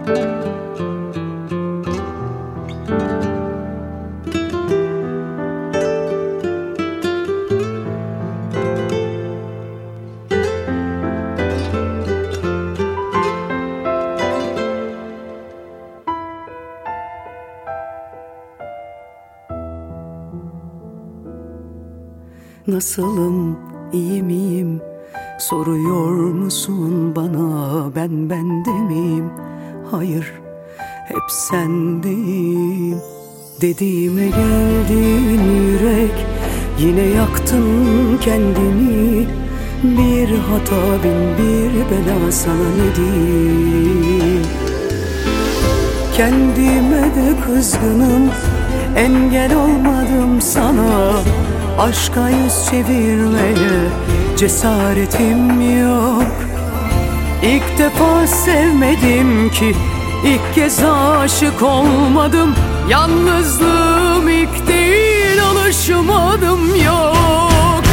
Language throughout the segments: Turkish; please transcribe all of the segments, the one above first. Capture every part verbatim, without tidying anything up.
Nasılım, iyi miyim? Soruyor musun bana, ben bende miyim? Hayır, hep sendeyim. Dediğime geldin yürek, yine yaktın kendini. Bir hata bin bir bela, sana ne diyeyim? Kendime de kızgınım, engel olmadım sana. Aşka yüz çevirmeye cesaretim yok. İlk defa sevmedim ki, ilk kez aşık olmadım. Yalnızlığım ilk değil, alışmadım yok.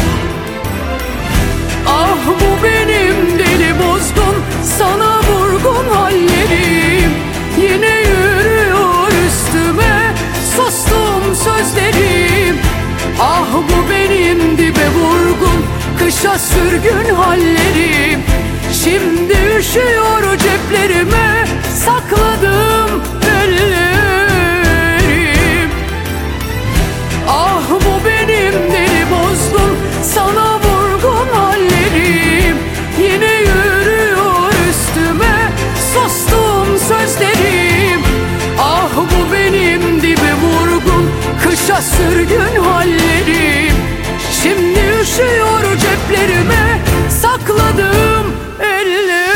Ah bu benim deli bozgun, sana vurgun hallerim. Yine yürüyor üstüme sustum sözlerim. Ah bu benim dibe vurgun, kışa sürgün hallerim. Şimdi üşüyor ceplerime sakladığım ellerim. Ah bu benim deli bozgun, sana vurgun hallerim. Yine yürüyor üstüme sustum sözlerim. Ah bu benim dibe vurgun, kışa sürgün hallerim. Şimdi üşüyor ceplerime sakladığım ellerim.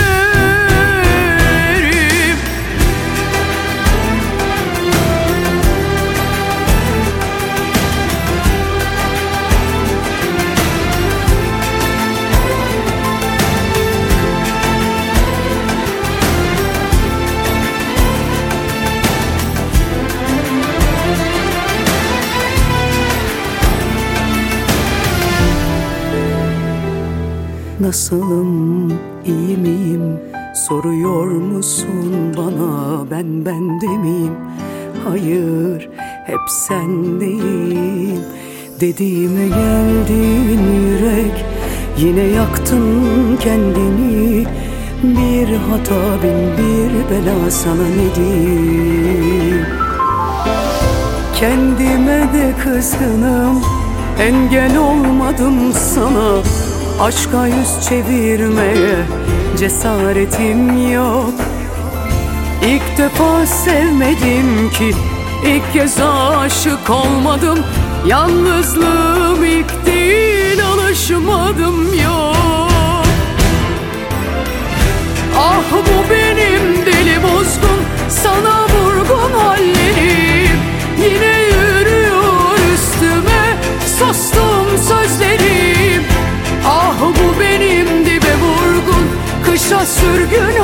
Nasılım, iyi miyim? Soruyor musun bana, ben bende miyim? Hayır, hep sendeyim. Dediğime geldin yürek, yine yaktın kendini. Bir hata bin bir bela, sana ne diyeyim? Kendime de kızgınım, engel olmadım sana. Aşka yüz çevirmeye cesaretim yok. İlk defa sevmedim ki, ilk kez aşık olmadım. Yalnızlığım ilk değil, alışmadım yok. Ah bu benim deli bozgun, sana vurgun hallerim. Yine yürüyor üstüme sustum sözlerim. Ah bu benim dibe vurgun, kışa sürgün